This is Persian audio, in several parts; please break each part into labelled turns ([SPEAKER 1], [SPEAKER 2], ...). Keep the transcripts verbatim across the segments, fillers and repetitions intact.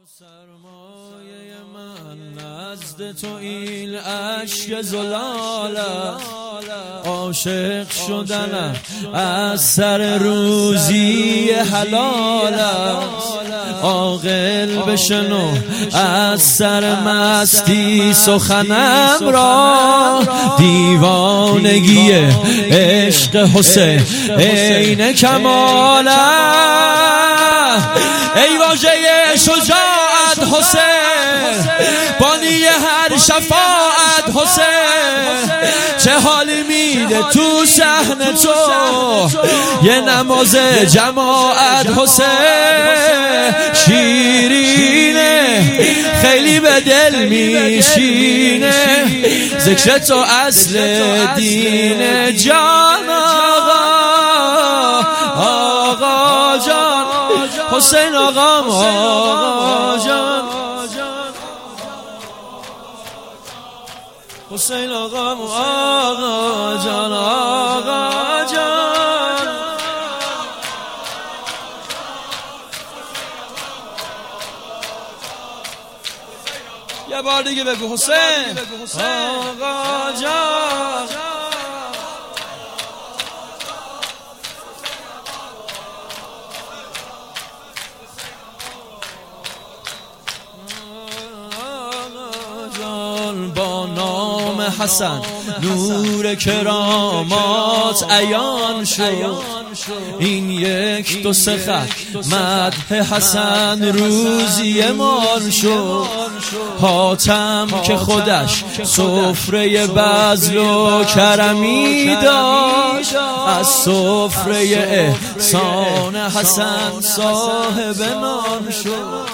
[SPEAKER 1] سرمایه من نزد تو این اشک زلاله، عاشق شدنم از سر روزی حلاله. عاقل بشنو از سر مستی سخنم را، دیوانگی عشق حسین عین کماله. ای واژه شجاعت حسین، بانی هر شفاعت حسین، چه حالی میده تو صحن تو یه نماز جماعت حسین. شیرینه خیلی به دل میشینه، ذکر تو اصل دین جان. آقا آقا جان حسین، آقا آقا جان حسین، آقا آقا جان آقا جان. یه بار دیگه بگو حسین، آقا جان. با نام حسن نور کرامات عیان شد، این یک دو سه خط مدح حسن روزی مان شد. حاتم که خودش سفره بذل و کرمی داشت، از سفره احسان حسن صاحب نان شد.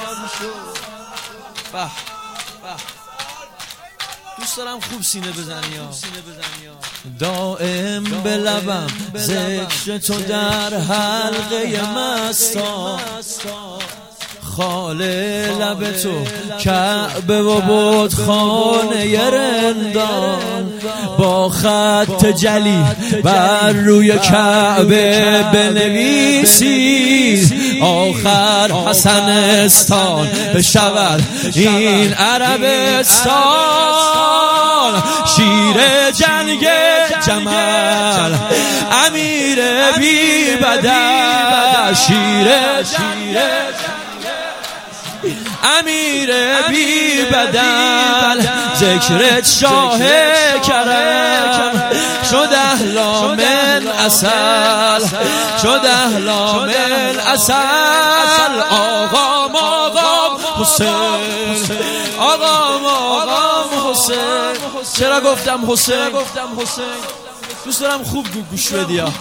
[SPEAKER 1] دوست دارم خوب سینه بزنی ها. دائم به لبم ذکر تو در حلقه مستا، خال لب تو کعبه و بود خانه رندان. با خط جلی بر روی کعبه بنویسی، آخر حسنستان بشود این عربستان. شیر جنگ جمل امیر بی بدل، شیر امیر بی بدل، ذکرت شاه کرم شد اهلا من اصل، شد اهلا من اصل. آقا ماقام حسین، آقا ماقام حسین. چرا گفتم حسین؟ دوست دارم خوب گوش بدی ها.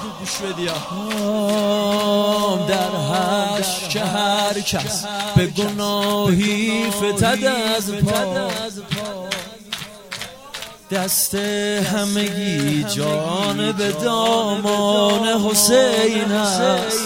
[SPEAKER 1] در هشت که هر کس به گناهی فتد از پا، دست همگی جانب دامان حسین است.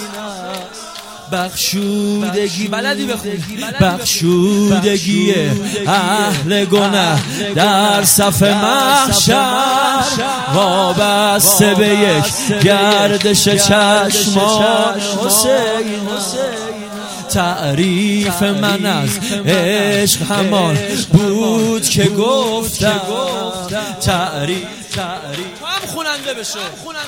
[SPEAKER 1] بخشودگی بلدی بخونی، بخشودگی اهل گناه در صف محشر، وابسته به یک گردش چشمان حسین. تعریف من از عشق همان بود که گفتم، تعریف تعریف تو هم خوننده بشه.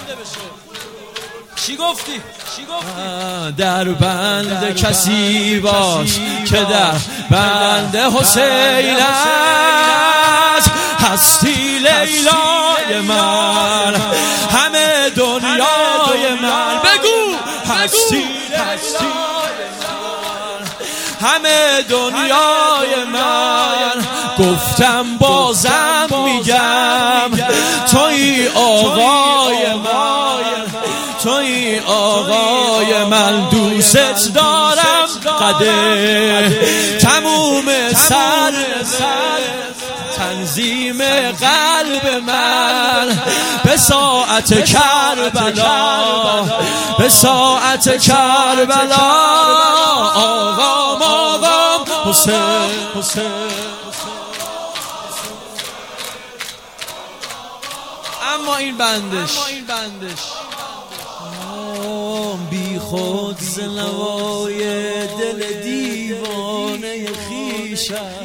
[SPEAKER 1] چی گفتی؟ در بند کسی باش که در بند حسین است. هستی لیلای من، همه دنیای من. بگو هستی لیلای من، همه دنیای من. گفتم بازم میگم توی آقای من، توی آقای من. دوست دارم قده تموم سر تنظیم قلب من، به ساعت کربلا، به ساعت کربلا. آقام آقام حسین، اما این بندش بی خود زنوای دل دیوان خانه خیشم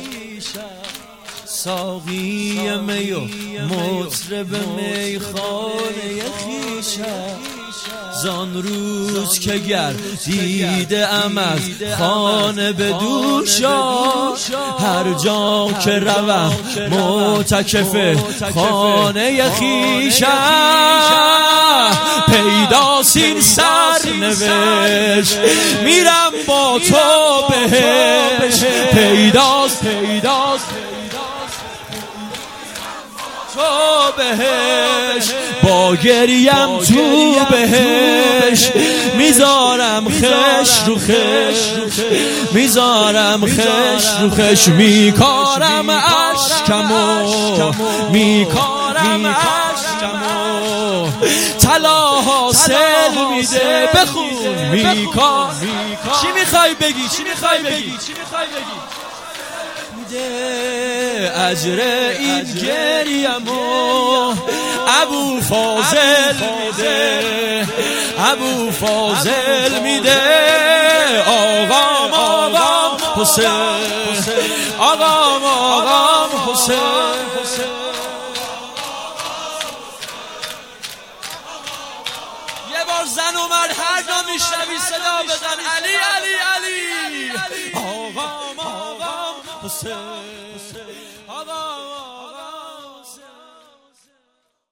[SPEAKER 1] ساقی می و مطرب می خانه خیشم زان روز که گردیده ام از خانه به دور شد هر جا که روم معتکف خانه خیشم پیداست این سرنوشت میرم با تو بهش پیداست پیداست تو بهش با گریم تو بهش میذارم خش رو خش میذارم خش رو خش میکارم اشکمو میکارم اشکمو طلا حاصل میده بخون میکار چی میخوای بگی چی میخوای بگی چی میخوای بگی اجر این گریمو ابو فاضل میده ابو فاضل میده آقام آقام حسین آقام آقام حسین یه بار زن و مرد هر جا میشنوی صدا بزن علی علی علی آقام آقام حسین